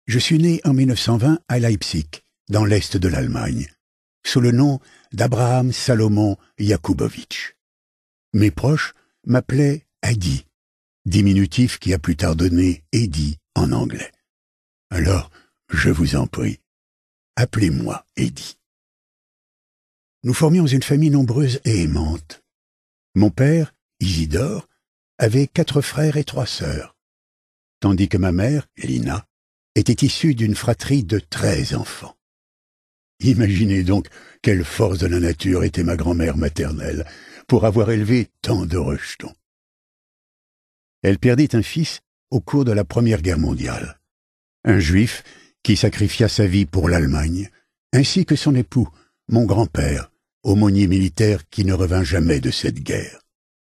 Je suis né en 1920 à Leipzig, dans l'est de l'Allemagne, sous le nom d'Abraham Salomon Jakubowicz. Mes proches m'appelaient Adi, diminutif qui a plus tard donné Eddie en anglais. Alors, je vous en prie, appelez-moi Eddie. Nous formions une famille nombreuse et aimante. Mon père, Isidore, avait 4 frères et 3 sœurs, tandis que ma mère, Elina, était issue d'une fratrie de 13 enfants. Imaginez donc quelle force de la nature était ma grand-mère maternelle pour avoir élevé tant de rejetons. Elle perdit un fils au cours de la Première Guerre mondiale, un juif qui sacrifia sa vie pour l'Allemagne, ainsi que son époux, mon grand-père, aumônier militaire qui ne revint jamais de cette guerre.